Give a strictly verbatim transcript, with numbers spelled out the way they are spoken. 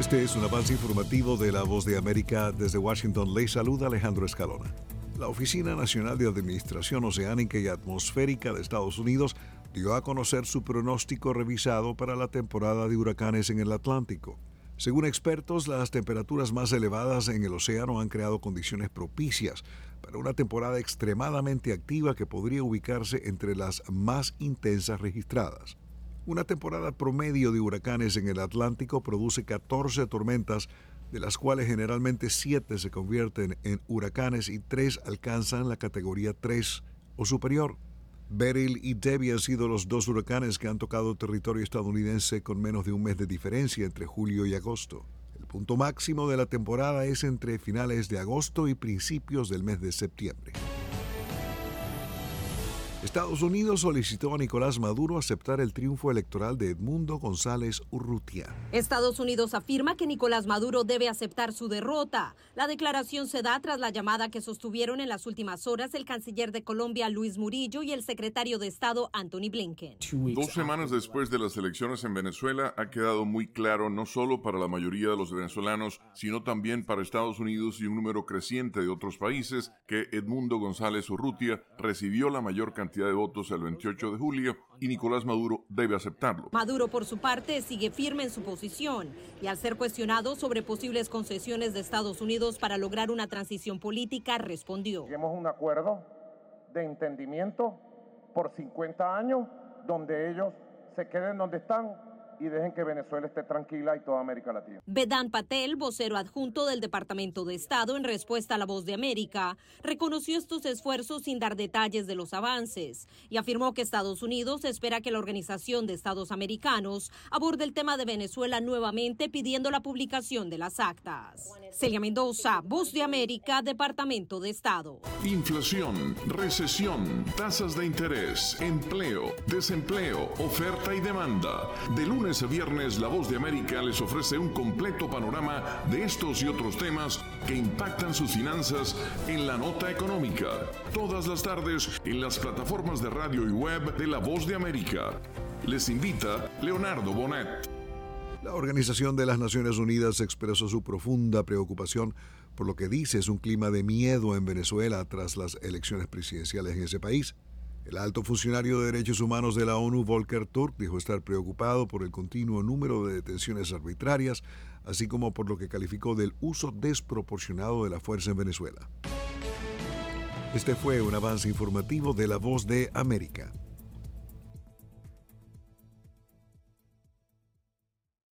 Este es un avance informativo de La Voz de América. Desde Washington les saluda Alejandro Escalona. La Oficina Nacional de Administración Oceánica y Atmosférica de Estados Unidos dio a conocer su pronóstico revisado para la temporada de huracanes en el Atlántico. Según expertos, las temperaturas más elevadas en el océano han creado condiciones propicias para una temporada extremadamente activa que podría ubicarse entre las más intensas registradas. Una temporada promedio de huracanes en el Atlántico produce catorce tormentas, de las cuales generalmente siete se convierten en huracanes y tres alcanzan la categoría tres o superior. Beryl y Debbie han sido los dos huracanes que han tocado territorio estadounidense con menos de un mes de diferencia entre julio y agosto. El punto máximo de la temporada es entre finales de agosto y principios del mes de septiembre. Estados Unidos solicitó a Nicolás Maduro aceptar el triunfo electoral de Edmundo González Urrutia. Estados Unidos afirma que Nicolás Maduro debe aceptar su derrota. La declaración se da tras la llamada que sostuvieron en las últimas horas el canciller de Colombia, Luis Murillo, y el secretario de Estado, Anthony Blinken. Dos semanas después de las elecciones en Venezuela, ha quedado muy claro no solo para la mayoría de los venezolanos, sino también para Estados Unidos y un número creciente de otros países, que Edmundo González Urrutia recibió la mayor cantidad de votos el veintiocho de julio y Nicolás Maduro debe aceptarlo. Maduro, por su parte, sigue firme en su posición y al ser cuestionado sobre posibles concesiones de Estados Unidos para lograr una transición política, respondió: Lleguemos a un acuerdo de entendimiento por cincuenta años donde ellos se queden donde están y dejen que Venezuela esté tranquila y toda América Latina. Vedant Patel, vocero adjunto del Departamento de Estado, en respuesta a La Voz de América, reconoció estos esfuerzos sin dar detalles de los avances y afirmó que Estados Unidos espera que la Organización de Estados Americanos aborde el tema de Venezuela nuevamente, pidiendo la publicación de las actas. Celia Mendoza, Voz de América, Departamento de Estado. Inflación, recesión, tasas de interés, empleo, desempleo, oferta y demanda. De lunes a viernes, La Voz de América les ofrece un completo panorama de estos y otros temas que impactan sus finanzas en la nota económica. Todas las tardes en las plataformas de radio y web de La Voz de América. Les invita Leonardo Bonet. La Organización de las Naciones Unidas expresó su profunda preocupación por lo que dice es un clima de miedo en Venezuela tras las elecciones presidenciales en ese país. El alto funcionario de Derechos Humanos de la ONU, Volker Turk, dijo estar preocupado por el continuo número de detenciones arbitrarias, así como por lo que calificó del uso desproporcionado de la fuerza en Venezuela. Este fue un avance informativo de La Voz de América.